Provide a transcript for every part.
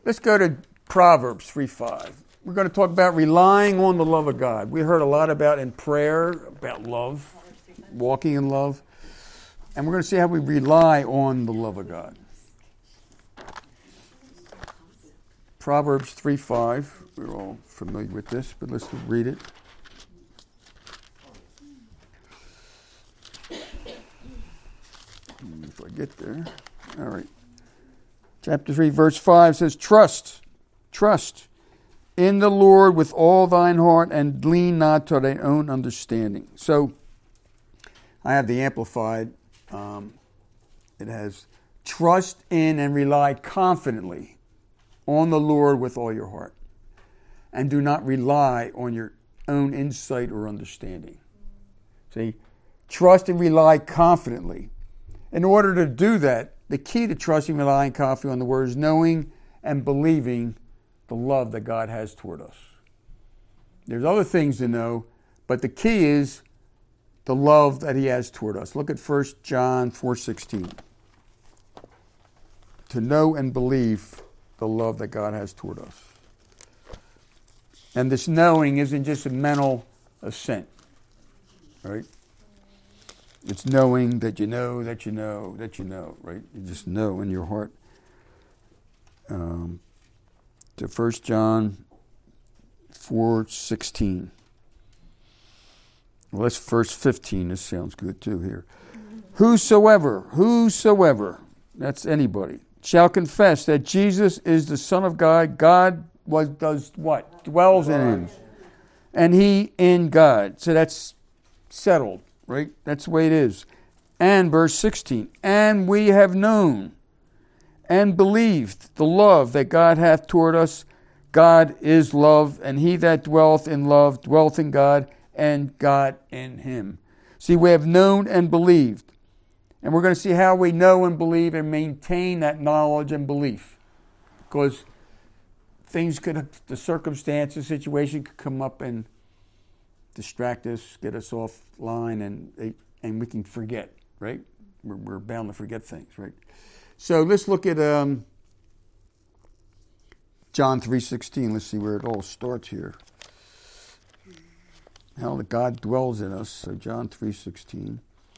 Let's go to Proverbs 3:5. We're going to talk about relying on the love of God. We heard a lot about in prayer, about love, walking in love. And we're going to see how we rely on the love of God. Proverbs 3:5. We're all familiar with this, but let's read it. If I get there. All right. Chapter 3, verse 5 says, Trust in the Lord with all thine heart, and lean not to thine own understanding. So, I have the Amplified. It has, trust in and rely confidently on the Lord with all your heart, and do not rely on your own insight or understanding. See, trust and rely confidently. In order to do that, the key to trusting, relying confidently on the Word is knowing and believing the love that God has toward us. There's other things to know, but the key is the love that He has toward us. Look at 1 John 4:16. To know and believe the love that God has toward us. And this knowing isn't just a mental assent, right? It's knowing that you know, that you know, that you know, right? You just know in your heart. To 1 John 4:16. Well, that's verse 15. This sounds good too here. Whosoever, that's anybody, shall confess that Jesus is the Son of God, God does what? Dwells in Him. And He in God. So that's settled, right? That's the way it is. And verse 16, and we have known and believed the love that God hath toward us. God is love, and he that dwelleth in love dwelleth in God, and God in him. See, we have known and believed. And we're going to see how we know and believe and maintain that knowledge and belief. Because the circumstances, situation could come up and distract us, get us offline, and we can forget, right? We're bound to forget things, right? So let's look at John 3:16. Let's see where it all starts here. How that God dwells in us. So John 3:16.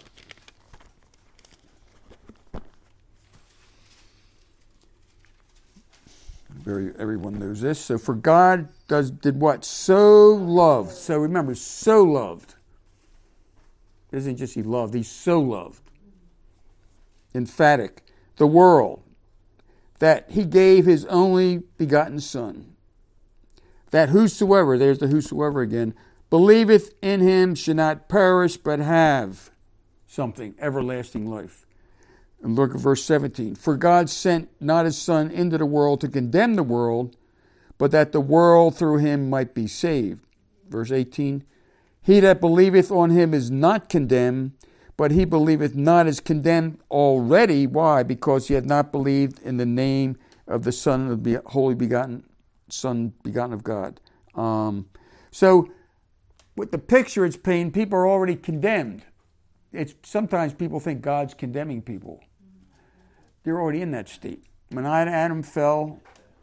Everyone knows this. So for God did what? So loved. So remember, so loved. It isn't just He loved. He so loved. Emphatic. The world. That He gave His only begotten Son. That whosoever, there's the whosoever again, believeth in Him should not perish but have something, everlasting life. And look at verse 17. For God sent not His Son into the world to condemn the world, but that the world through Him might be saved. Verse 18. He that believeth on Him is not condemned, but he believeth not is condemned already. Why? Because he had not believed in the name of the Son of the Holy Begotten, Son begotten of God. So with the picture it's painting, people are already condemned. Sometimes people think God's condemning people. They're already in that state. When Adam fell,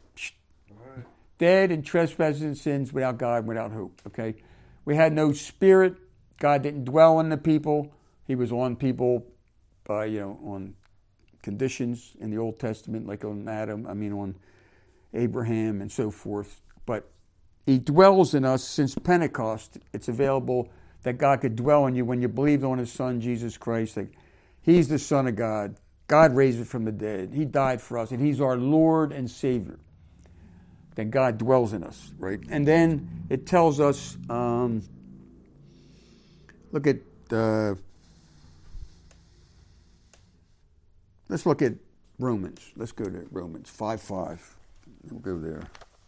dead in trespasses and sins, without God, without hope. Okay, we had no spirit. God didn't dwell in the people. He was on people by on conditions in the Old Testament, like on on Abraham and so forth. But He dwells in us since Pentecost. It's available that God could dwell in you when you believed on His Son, Jesus Christ. That He's the Son of God. God raised Him from the dead. He died for us, and He's our Lord and Savior. Then God dwells in us, right? And then it tells us, look at, let's look at Romans. Let's go to Romans 5:5. We'll go there.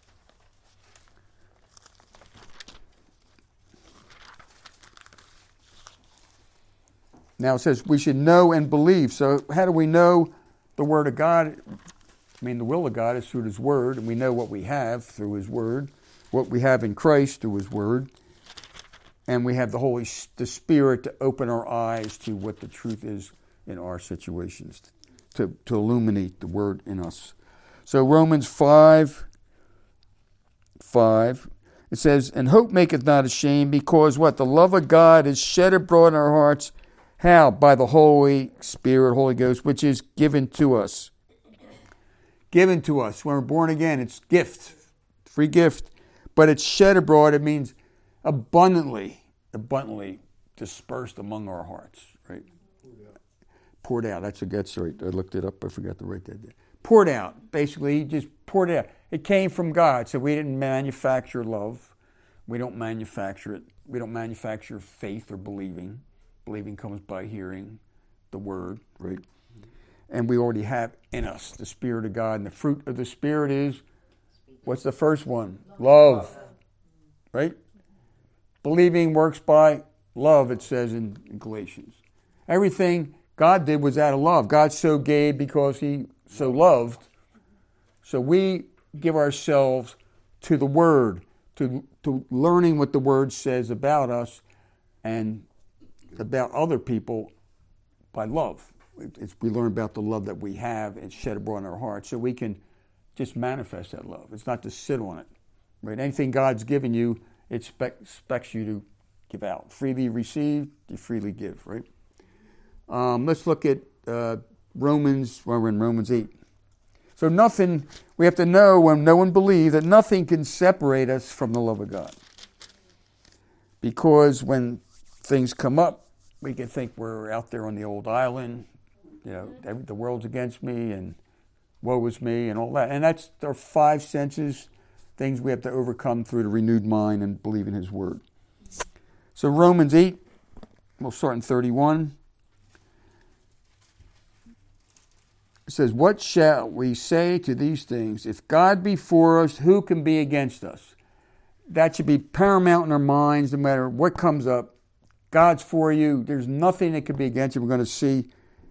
Now it says we should know and believe. So how do we know the Word of God? The will of God is through His Word, and we know what we have through His Word, what we have in Christ through His Word, and we have the Spirit to open our eyes to what the truth is in our situations, to illuminate the Word in us. So Romans 5, it says, and hope maketh not ashamed, because what? The love of God is shed abroad in our hearts. How? By the Holy Spirit, Holy Ghost, which is given to us. Given to us. When we're born again, it's gift. Free gift. But it's shed abroad. It means abundantly dispersed among our hearts. Right? Poured out. That's right. I looked it up. I forgot to write that down. Poured out. Basically, he just poured it out. It came from God. So we didn't manufacture love. We don't manufacture it. We don't manufacture faith or believing. Believing comes by hearing the word, right? And we already have in us the Spirit of God. And the fruit of the Spirit is, what's the first one? Love. Right? Believing works by love, it says in Galatians. Everything God did was out of love. God so gave because he so loved. So we give ourselves to the Word, to learning what the Word says about us and about other people by love. We learn about the love that we have and shed abroad in our hearts, so we can just manifest that love. It's not to sit on it. Right? Anything God's given you, it expects you to give out. Freely received, you freely give. Right? Let's look at Romans. Well, we're in Romans 8. So nothing, we have to know when no one believes that nothing can separate us from the love of God. Because when things come up, we can think we're out there on the old island, the world's against me and woe is me and all that. And that's our five senses, things we have to overcome through the renewed mind and believe in his word. So Romans 8, we'll start in 31. It says, what shall we say to these things? If God be for us, who can be against us? That should be paramount in our minds no matter what comes up. God's for you. There's nothing that can be against you. We're going to see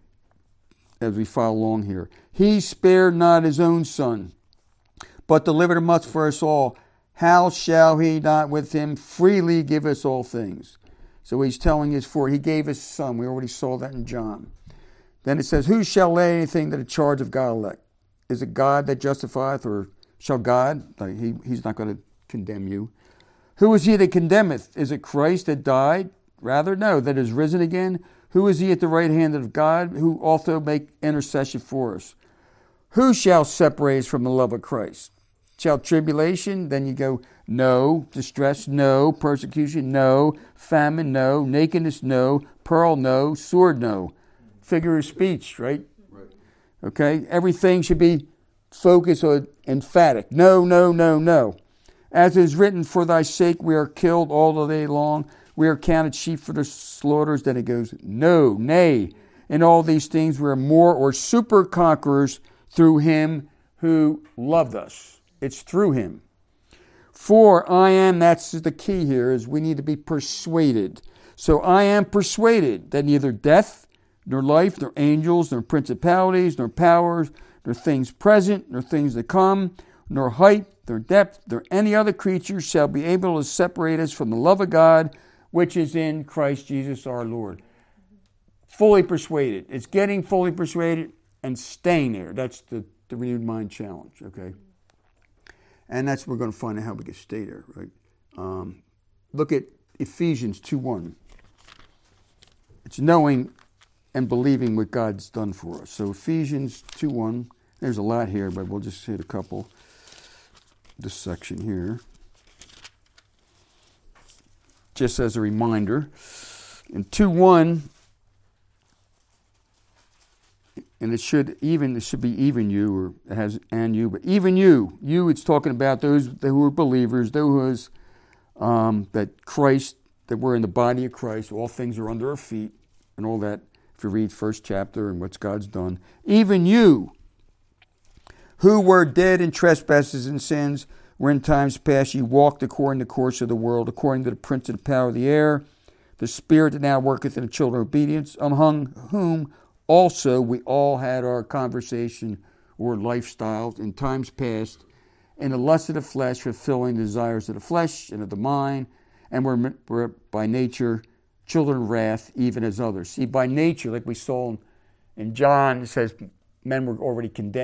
as we follow along here. He spared not his own son, but delivered him up for us all. How shall he not with him freely give us all things? So he's telling us he gave his son. We already saw that in John. Then it says, who shall lay anything to the charge of God elect? Is it God that justifieth, or shall God? He's not going to condemn you. Who is he that condemneth? Is it Christ that died? Rather, no, that is risen again. Who is he at the right hand of God, who also make intercession for us? Who shall separate us from the love of Christ? Shall tribulation? Then you go, no. Distress? No. Persecution? No. Famine? No. Nakedness? No. Peril? No. Sword? No. Figure of speech, right? Okay? Everything should be focused or emphatic. No, no, no, no. As it is written, for thy sake we are killed all the day long. We are counted sheep for the slaughters. Then it goes, no, nay. In all these things we are more or super conquerors through him who loved us. It's through him. For I am, that's the key here, is we need to be persuaded. So I am persuaded that neither death, nor life, nor angels, nor principalities, nor powers, nor things present, nor things to come, nor height, nor depth, nor any other creature shall be able to separate us from the love of God, which is in Christ Jesus our Lord. Fully persuaded. It's getting fully persuaded and staying there. That's the renewed mind challenge, okay? And that's we're going to find out how we can stay there, right? Look at Ephesians 2:1. It's knowing and believing what God's done for us. So Ephesians 2:1, there's a lot here, but we'll just hit a couple. This section here. Just as a reminder, in 2:1, and it should be even you, or it has and you, but even you, it's talking about those who are believers, those that Christ, that we're in the body of Christ, all things are under our feet, and all that. If you read first chapter and what God's done, even you, who were dead in trespasses and sins, where in times past ye walked according to the course of the world, according to the prince of the power of the air, the spirit that now worketh in the children of obedience, among whom also we all had our conversation or lifestyle in times past, in the lust of the flesh, fulfilling the desires of the flesh and of the mind, and we're by nature children of wrath, even as others. See, by nature, like we saw in John, it says men were already condemned.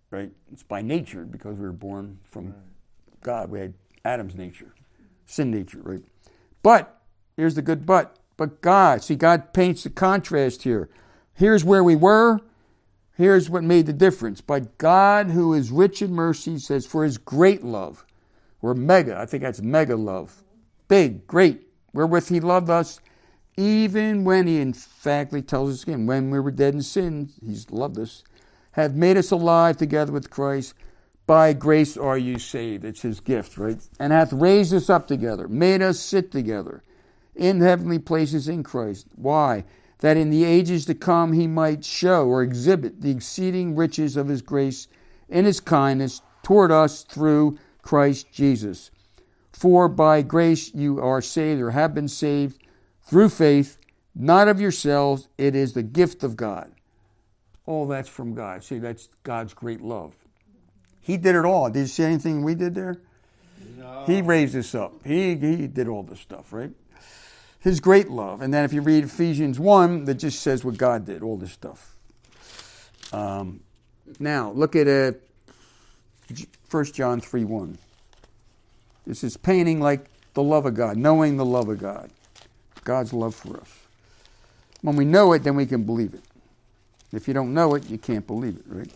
right? It's by nature because we were born from God. We had Adam's nature, sin nature, right? But, here's the good but God. See, God paints the contrast here. Here's where we were. Here's what made the difference. But God, who is rich in mercy, says, for his great love, or mega, I think that's mega love, big, great, wherewith he loved us, even when he, in fact, he tells us again, when we were dead in sin, he's loved us, have made us alive together with Christ. By grace are you saved. It's his gift, right? And hath raised us up together, made us sit together in heavenly places in Christ. Why? That in the ages to come he might show or exhibit the exceeding riches of his grace in his kindness toward us through Christ Jesus. For by grace you are saved, or have been saved, through faith, not of yourselves, it is the gift of God. All that's from God. See, that's God's great love. He did it all. Did you see anything we did there? No. He raised us up. He did all this stuff, right? His great love. And then if you read Ephesians 1, that just says what God did, all this stuff. Now, look at 1 John 3:1. This is painting like the love of God, knowing the love of God. God's love for us. When we know it, then we can believe it. If you don't know it, you can't believe it, right?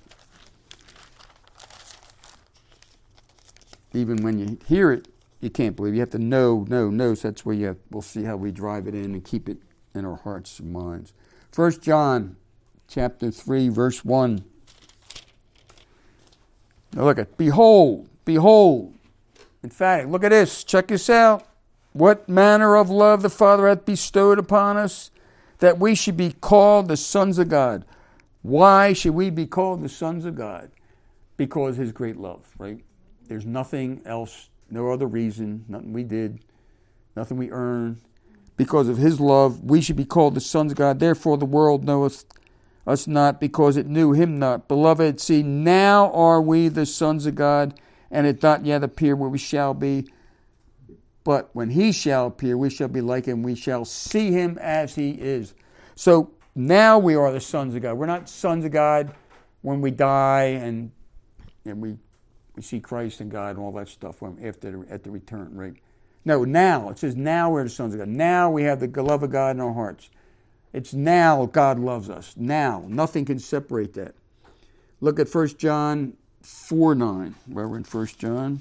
Even when you hear it, you can't believe it. You have to know. So that's where we'll see how we drive it in and keep it in our hearts and minds. 1 John chapter 3, verse 1. Now look at, behold. In fact, look at this. Check this out. What manner of love the Father hath bestowed upon us, that we should be called the sons of God. Why should we be called the sons of God? Because his great love, right? There's nothing else, no other reason, nothing we did, nothing we earned. Because of his love, we should be called the sons of God. Therefore the world knoweth us not, because it knew him not. Beloved, see, now are we the sons of God, and it doth not yet appear where we shall be. But when he shall appear, we shall be like him. We shall see him as he is. So now we are the sons of God. We're not sons of God when we die and we see Christ and God and all that stuff at the return, right? No, now. It says now we're the sons of God. Now we have the love of God in our hearts. It's now God loves us. Now. Nothing can separate that. Look at 1 John 4:9. Where we're in 1 John.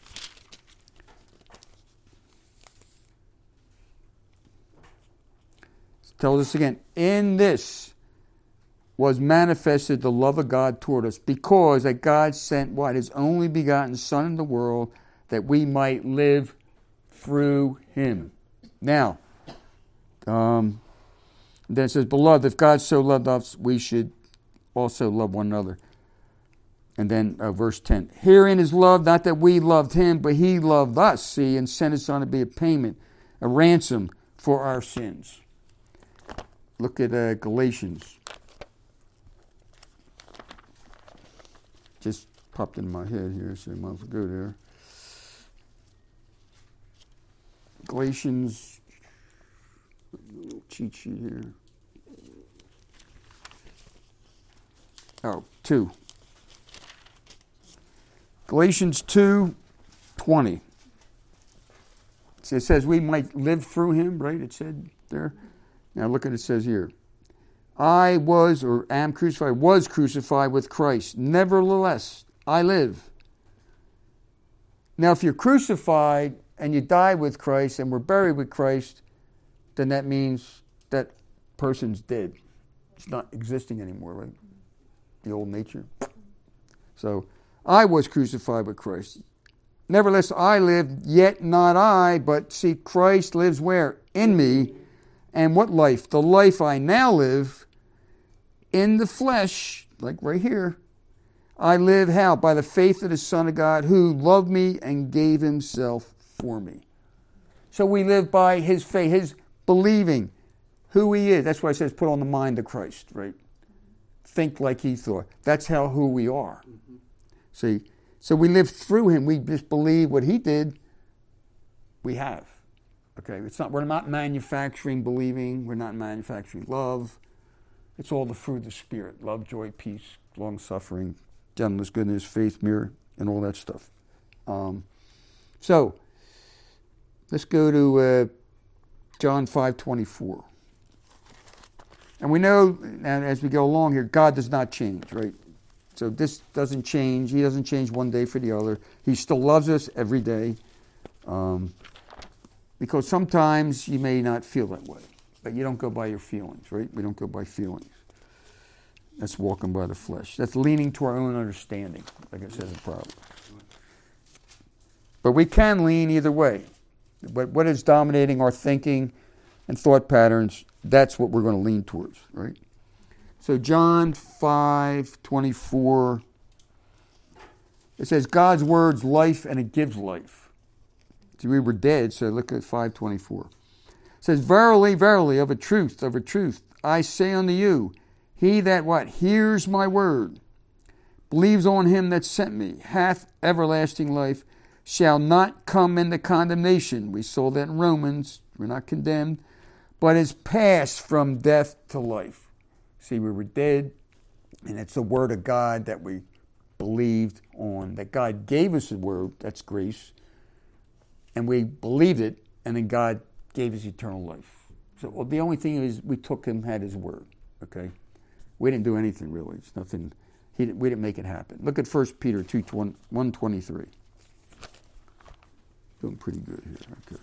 It tells us again, in this was manifested the love of God toward us, because that God sent what? His only begotten Son in the world, that we might live through him. Now, then it says, beloved, if God so loved us, we should also love one another. And then verse 10, herein is love, not that we loved him, but he loved us, see, and sent his Son to be a payment, a ransom for our sins. Look at Galatians. Just popped in my head here, so I might as well go there. Galatians, little cheat sheet here. 2. Galatians 2:20. It says we might live through him, right? It said there. Now look at it says here. I was crucified with Christ. Nevertheless, I live. Now, if you're crucified and you die with Christ and were buried with Christ, then that means that person's dead. It's not existing anymore, right? The old nature. So, I was crucified with Christ. Nevertheless, I live, yet not I, but see, Christ lives where? In me. And what life? The life I now live in the flesh, like right here, I live how? By the faith of the Son of God, who loved me and gave himself for me. So we live by his faith, his believing who he is. That's why it says put on the mind of Christ, right? Think like he thought. That's who we are. Mm-hmm. See? So we live through him. We just believe what he did, we have. Okay, we're not manufacturing believing. We're not manufacturing love. It's all the fruit of the Spirit. Love, joy, peace, long-suffering, gentleness, goodness, faith, mirror, and all that stuff. So, let's go to John 5:24. And we know, as we go along here, God does not change, right? So this doesn't change. He doesn't change one day for the other. He still loves us every day. Because sometimes you may not feel that way. But you don't go by your feelings, right? We don't go by feelings. That's walking by the flesh. That's leaning to our own understanding, like it says in Proverbs. But we can lean either way. But what is dominating our thinking and thought patterns, that's what we're going to lean towards, right? So John 5:24, it says, God's word's life and it gives life. See, we were dead, so look at 5:24. It says, Verily, verily, of a truth, I say unto you, he that what? Hears my word, believes on him that sent me, hath everlasting life, shall not come into condemnation. We saw that in Romans. We're not condemned, but is passed from death to life. See, we were dead, and it's the word of God that we believed on, that God gave us the word, that's grace, and we believed it, and then God gave us eternal life. So the only thing is we took him, had his word, okay? We didn't do anything really. It's nothing. We didn't make it happen. Look at 1 Peter 1:23. Doing pretty good here. Okay.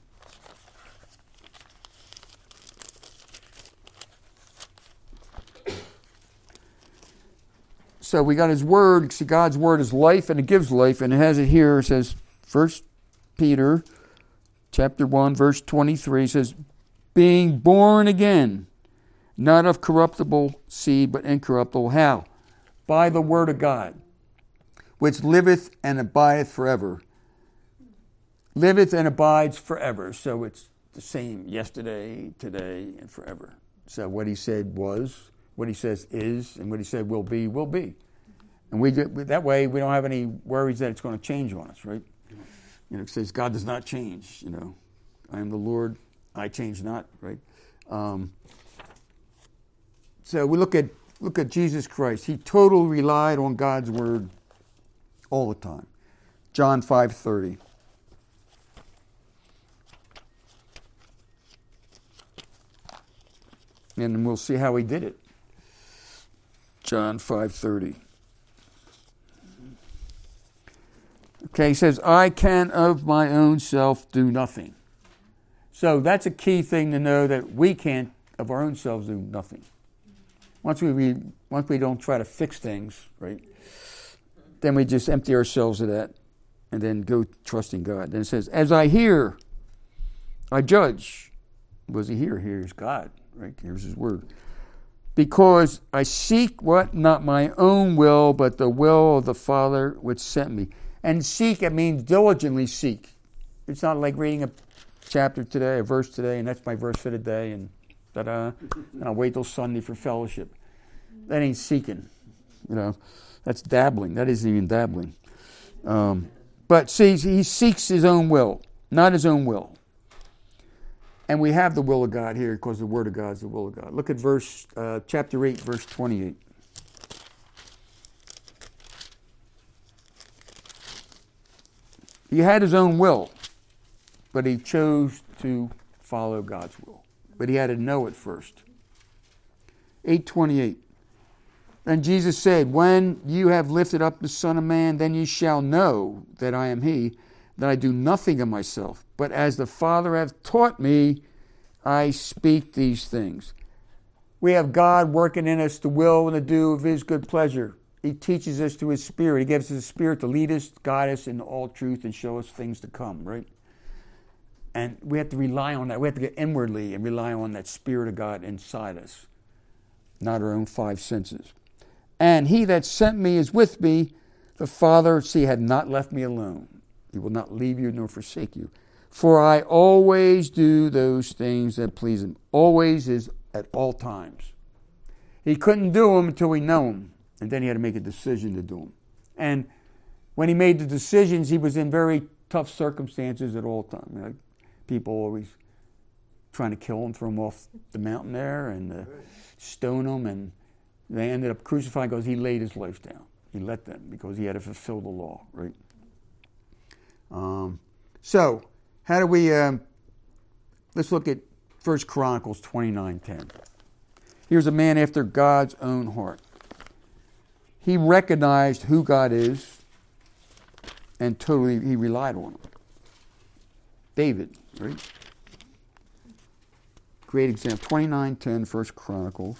So we got his word. See, God's word is life and it gives life, and it has it here. It says 1 Peter chapter 1, verse 23 says, being born again, not of corruptible seed, but incorruptible. How? By the word of God, which liveth and abideth forever. Liveth and abides forever. So it's the same yesterday, today, and forever. So what he said was, what he says is, and what he said will be, will be. And that way we don't have any worries that it's going to change on us, right? You know, it says God does not change, you know. I am the Lord, I change not, right? So we look at Jesus Christ. He totally relied on God's word all the time. John 5:30. And then we'll see how he did it. John 5:30. Okay, he says, I can of my own self do nothing. So that's a key thing to know, that we can't of our own selves do nothing. Once we don't try to fix things, right, then we just empty ourselves of that and then go trusting God. Then it says, as I hear, I judge. What does he hear? Here's God, right? Here's his word. Because I seek what? Not my own will, but the will of the Father which sent me. And seek, it means diligently seek. It's not like reading a chapter today, a verse today, and that's my verse for today, and and I'll wait till Sunday for fellowship. That ain't seeking. You know, that's dabbling. That isn't even dabbling. But see, he seeks his own will, not his own will. And we have the will of God here because the word of God is the will of God. Look at chapter 8, verse 28. He had his own will, but he chose to follow God's will. But he had to know it first. 8:28. And Jesus said, when you have lifted up the Son of Man, then you shall know that I am he, that I do nothing of myself, but as the Father hath taught me, I speak these things. We have God working in us the will and the do of his good pleasure. He teaches us through his Spirit. He gives us his Spirit to lead us, guide us into all truth, and show us things to come, right? And we have to rely on that. We have to get inwardly and rely on that Spirit of God inside us, not our own five senses. And he that sent me is with me. The Father, had not left me alone. He will not leave you nor forsake you. For I always do those things that please him. Always is at all times. He couldn't do them until we know him. And then he had to make a decision to do them. And when he made the decisions, he was in very tough circumstances at all times. Like people always trying to kill him, throw him off the mountain there and stone him. And they ended up crucifying because he laid his life down. He let them because he had to fulfill the law, right? So, how do we, let's look at 1 Chronicles 29:10. Here's a man after God's own heart. He recognized who God is and totally he relied on him. David, right? Great example. 29:10, 1 Chronicles.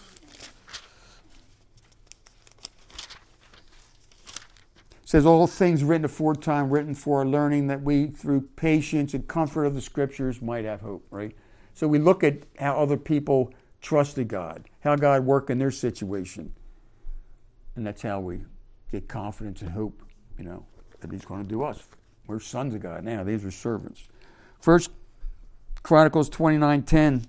It says, all things written aforetime, written for our learning, that we, through patience and comfort of the Scriptures, might have hope, right? So we look at how other people trusted God, how God worked in their situation. And that's how we get confidence and hope, that he's going to do us. We're sons of God now. These are servants. 1 Chronicles 29:10.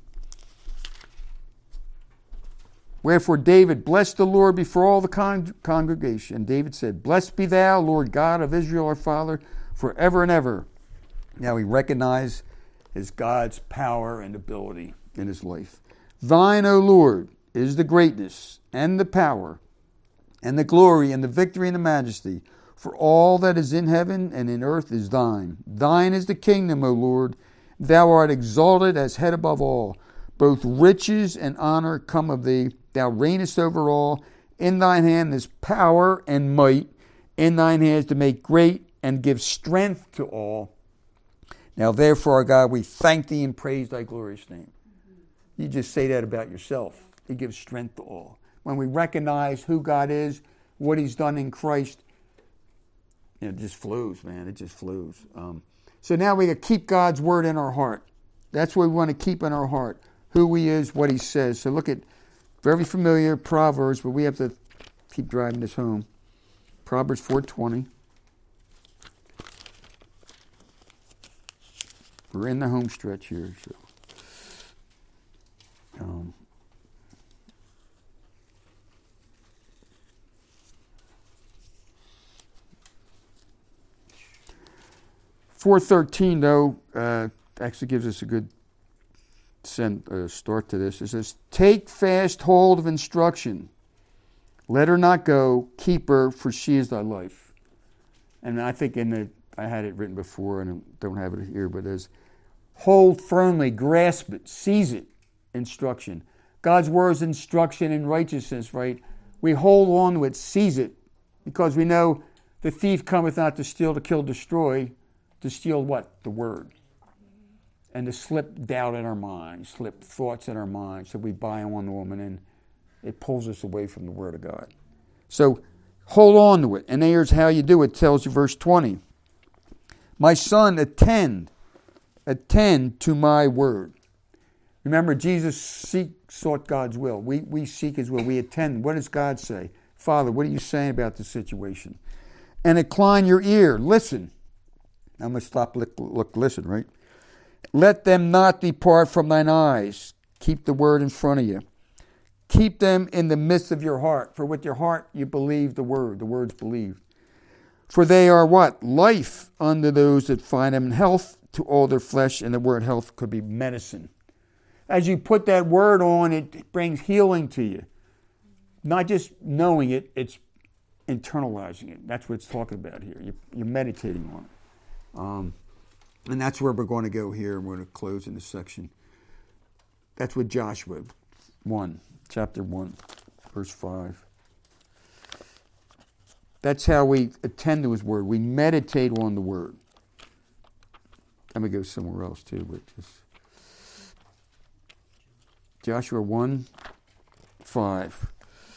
Wherefore David blessed the Lord before all the congregation. And David said, Blessed be thou, Lord God of Israel, our Father, forever and ever. Now he recognized his God's power and ability in his life. Thine, O Lord, is the greatness and the power and the glory and the victory and the majesty. For all that is in heaven and in earth is thine. Thine is the kingdom, O Lord. Thou art exalted as head above all. Both riches and honor come of thee. Thou reignest over all. In thine hand is power and might. In thine hands to make great and give strength to all. Now therefore, our God, we thank thee and praise thy glorious name. You just say that about yourself. He gives strength to all. When we recognize who God is, what he's done in Christ, it just flows, man. It just flows. So now we got to keep God's word in our heart. That's what we want to keep in our heart. Who he is, what he says. So look at very familiar Proverbs, but we have to keep driving this home. Proverbs 4:20. We're in the home stretch here. So, 4:13 though actually gives us a good start to this. It says, Take fast hold of instruction. Let her not go. Keep her, for she is thy life. And I think I had it written before, and I don't have it here, but there's hold firmly, grasp it, seize it, instruction. God's word is instruction in righteousness, right? We hold on to it, seize it, because we know the thief cometh not to steal, to kill, destroy. To steal what? The word. And to slip doubt in our minds, slip thoughts in our minds, so we buy on the woman, and it pulls us away from the word of God. So hold on to it. And here's how you do it. It tells you verse 20. My son, attend to my word. Remember, Jesus sought God's will. We seek his will. We attend. What does God say? Father, what are you saying about this situation? And incline your ear. Listen. I'm going to stop, look, listen, right? Let them not depart from thine eyes. Keep the word in front of you. Keep them in the midst of your heart. For with your heart you believe the word. The word's believed. For they are what? Life unto those that find them, and health to all their flesh. And the word health could be medicine. As you put that word on, it brings healing to you. Not just knowing it, it's internalizing it. That's what it's talking about here. You're meditating on it. And that's where we're going to go here. We're going to close in this section. That's what Joshua 1, chapter 1, verse 5. That's how we attend to his word. We meditate on the word. Let me go somewhere else too, but just Joshua 1, 5.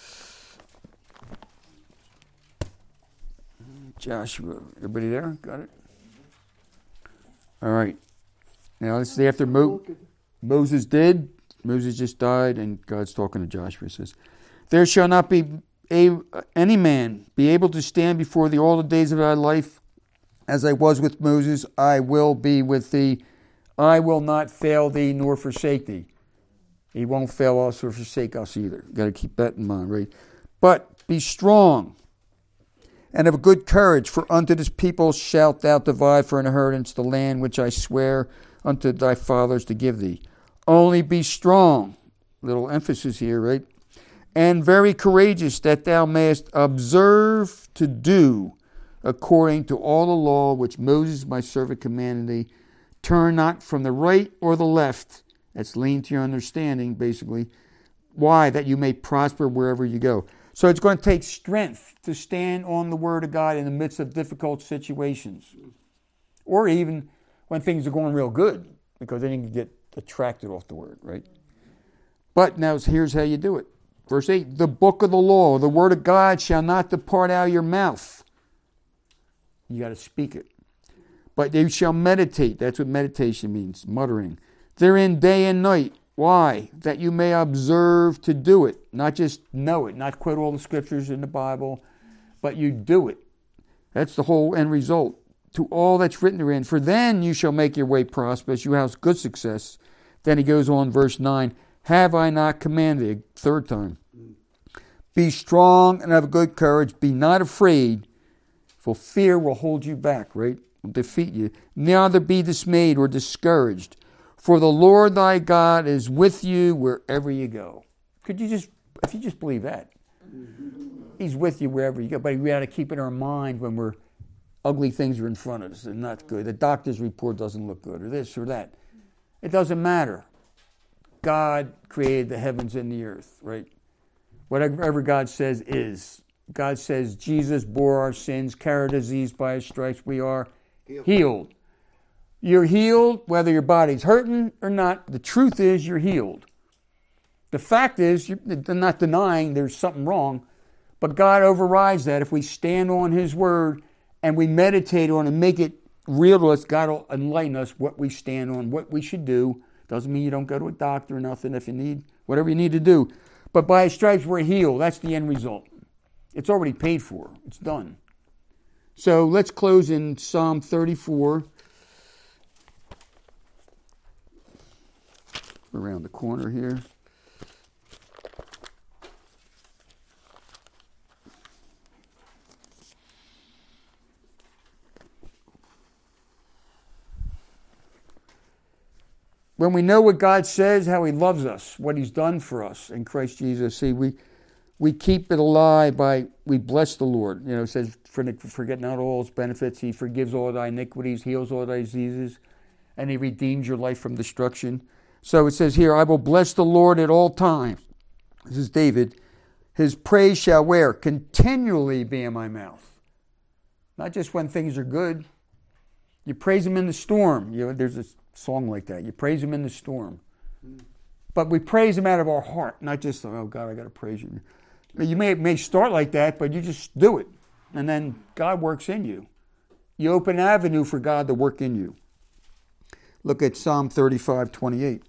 Joshua, everybody there? Got it? All right. Now, this is after Moses did. Moses just died, and God's talking to Joshua. He says, There shall not be any man be able to stand before thee all the days of thy life. As I was with Moses, I will be with thee. I will not fail thee nor forsake thee. He won't fail us or forsake us either. Got to keep that in mind, right? But be strong and of good courage, for unto this people shalt thou divide for an inheritance the land which I swear unto thy fathers to give thee. Only be strong. Little emphasis here, right? and very courageous, that thou mayest observe to do according to all the law which Moses my servant commanded thee. Turn not from the right or the left. That's lean to your understanding, basically. Why? That you may prosper wherever you go. So it's going to take strength to stand on the Word of God in the midst of difficult situations. Or even when things are going real good, because then you can get attracted off the Word, right? But now here's how you do it. Verse 8, the book of the law, the Word of God shall not depart out of your mouth. You got to speak it. But you shall meditate. That's what meditation means, muttering. Therein day and night. Why? That you may observe to do it. Not just know it, not quote all the scriptures in the Bible, but you do it. That's the whole end result. To all that's written therein. For then you shall make your way prosperous. You have good success. Then he goes on, verse 9. Have I not commanded? Third time. Be strong and have good courage. Be not afraid. For fear will hold you back, right? Will defeat you. Neither be dismayed or discouraged. For the Lord thy God is with you wherever you go. Could you just, if you just believe that, he's with you wherever you go. But we got to keep in our mind when ugly things are in front of us and not good. The doctor's report doesn't look good, or this or that. It doesn't matter. God created the heavens and the earth, right? Whatever God says is. God says Jesus bore our sins, carried disease by his stripes. We are healed. You're healed whether your body's hurting or not. The truth is you're healed. The fact is you're not denying there's something wrong, but God overrides that. If we stand on his word and we meditate on it and make it real to us, God will enlighten us what we stand on, what we should do. Doesn't mean you don't go to a doctor or nothing if you need, whatever you need to do. But by his stripes we're healed. That's the end result. It's already paid for. It's done. So let's close in Psalm 34. Around the corner here. When we know what God says, how he loves us, what he's done for us in Christ Jesus, see, we keep it alive by, we bless the Lord. You know, it says, forget not all his benefits. He forgives all thy iniquities, heals all thy diseases, and he redeems your life from destruction. So it says here, I will bless the Lord at all times. This is David. His praise shall where? Continually be in my mouth. Not just when things are good. You praise him in the storm. You know, there's a song like that. You praise him in the storm. But we praise him out of our heart, not just, oh God, I got to praise you. You may start like that, but you just do it. And then God works in you. You open an avenue for God to work in you. Look at Psalm 35:28.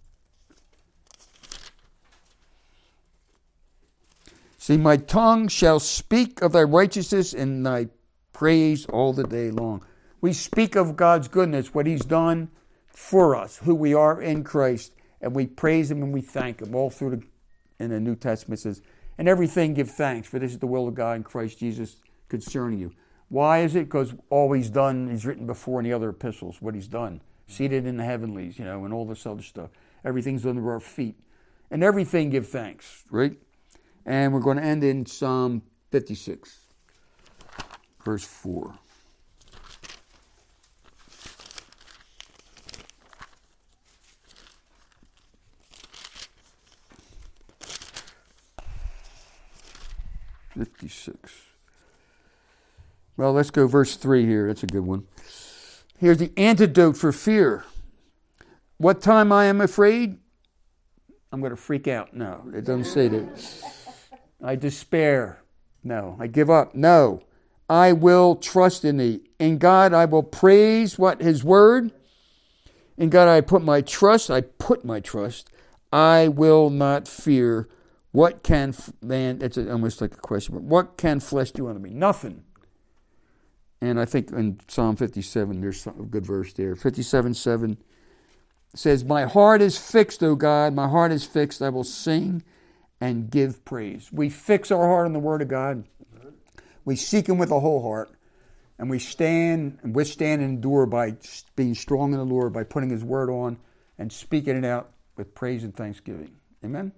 See, my tongue shall speak of thy righteousness and thy praise all the day long. We speak of God's goodness, what he's done for us, who we are in Christ, and we praise him and we thank him. All through in the New Testament it says, in everything give thanks, for this is the will of God in Christ Jesus concerning you. Why is it? Because all he's done, he's written before in the other epistles, what he's done. Seated in the heavenlies, you know, and all this other stuff. Everything's under our feet. And everything give thanks, right? And we're going to end in Psalm 56, verse 4. Well, let's go verse 3 here. That's a good one. Here's the antidote for fear. What time I am afraid? I'm going to freak out. No, it doesn't say that. I despair. No. I give up. No. I will trust in thee. In God I will praise what? His word. In God I put my trust. I will not fear. What can man? It's almost like a question. But what can flesh do unto me? Nothing. And I think in Psalm 57, there's a good verse there. 57:7 says, my heart is fixed, O God. My heart is fixed. I will sing and give praise. We fix our heart on the Word of God. We seek him with a whole heart. And we stand and withstand and endure by being strong in the Lord, by putting his word on and speaking it out with praise and thanksgiving. Amen?